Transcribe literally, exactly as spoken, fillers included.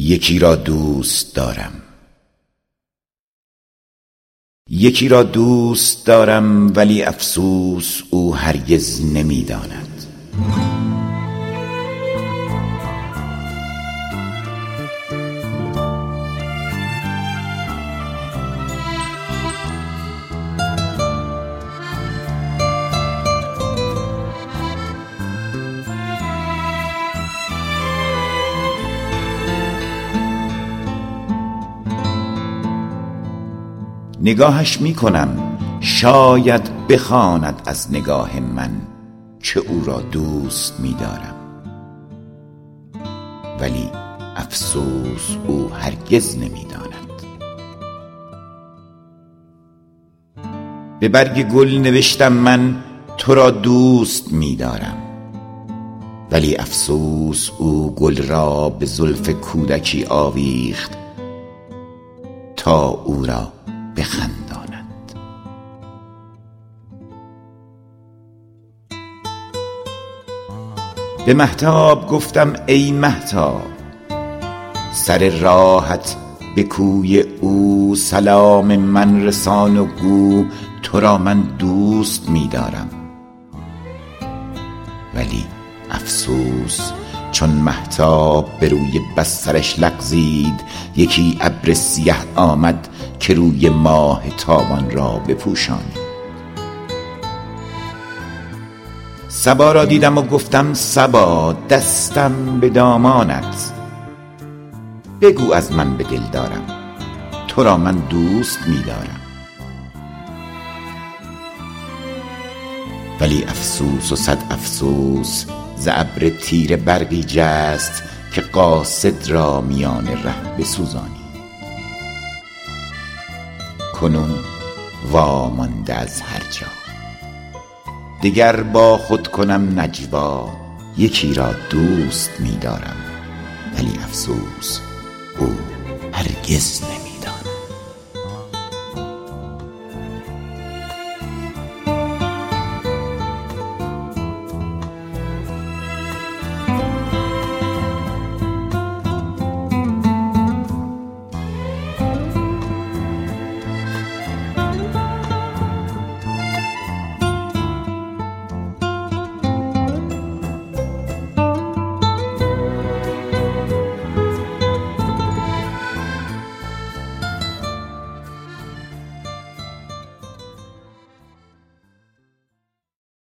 یکی را دوست دارم، یکی را دوست دارم ولی افسوس او هرگز نمی‌داند. نگاهش می کنم شاید بخواند از نگاه من که او را دوست می دارم، ولی افسوس او هرگز نمی داند. به برگ گل نوشتم من تو را دوست می دارم، ولی افسوس او گل را به زلف کودکی آویخت تا او را بخنداند. به مهتاب گفتم ای مهتاب، سر راهت به کوی او سلام من رسان و گو تو را من دوست می دارم، ولی افسوس چون مهتاب به روی بسترش لغزید یکی ابر سیه آمد که روی ماه تابان را بپوشانید. صبا را دیدم و گفتم صبا دستم به دامانت، بگو از من به دل دارم تو را من دوست می دارم، ولی افسوس و صد افسوس ز ابر تیره برقی جست که قاصد را میان ره بسوزانید. کنون وامانده از هر جا دگر با خود کنم نجوا، یکی را دوست می دارم ولی افسوس او هرگز نمی